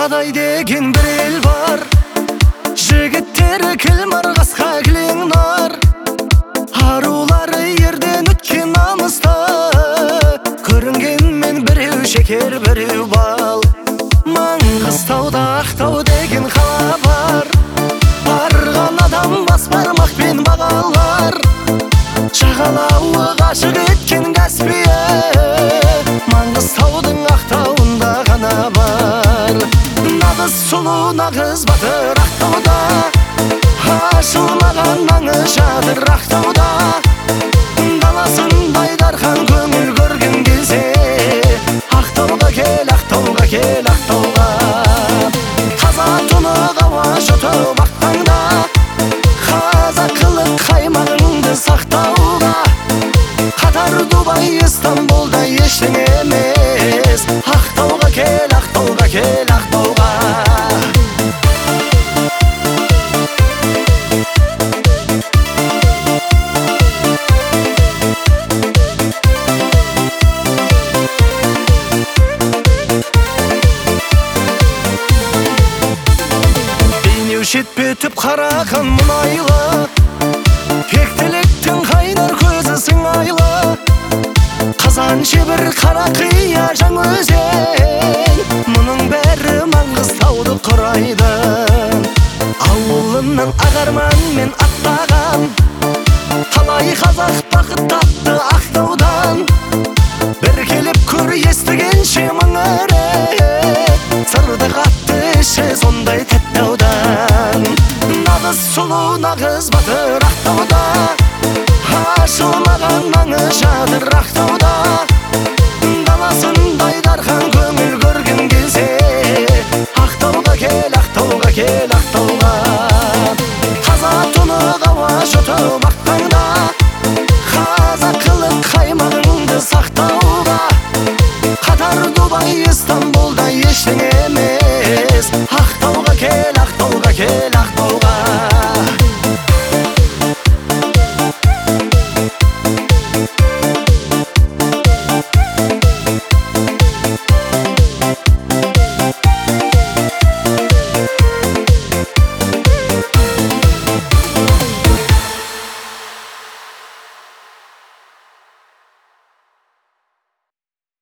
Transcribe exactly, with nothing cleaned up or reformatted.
Адай деген бір ел бар, жігіттері кіл-мар қасқа кілең нар. Арулары ерден өткен намысты, көрінгенмен біреу шекер біреу бал. Маңғыстауда Ақтау деген қала бар, барған адам бас бармақпен бағалар. Жағалауы ғашық еткен Каспия, Маңғыстаудың Ақтауында ғана бар. Нағыз сұлу, нағыз батыр Ақтауда, ашылмаған аңы жатыр Ақтауда. Даласын байдарқан көңіл көрген келсе, Ақтауға кел, Ақтауға кел, Ақтауға. Таза тұнық ауа жұтып ақтаңда, қазақылық қаймағыңды сақтауға. Қатар Дубай, Истанбулда ештеңе емес, Ақтауға кел, Ақтауға кел, Ақтауға. Жетпе түп қарақан мұнайлы, тектіліктің қайнар көзі сыңайлы. Қазан шебір қара қия Жаңаөзен, мұның бәрі Маңғыстауды құрайды. Ауылынан ағарманмен аттаған талай қазақ бақыт тапты Ақтаудан. Бір келіп көр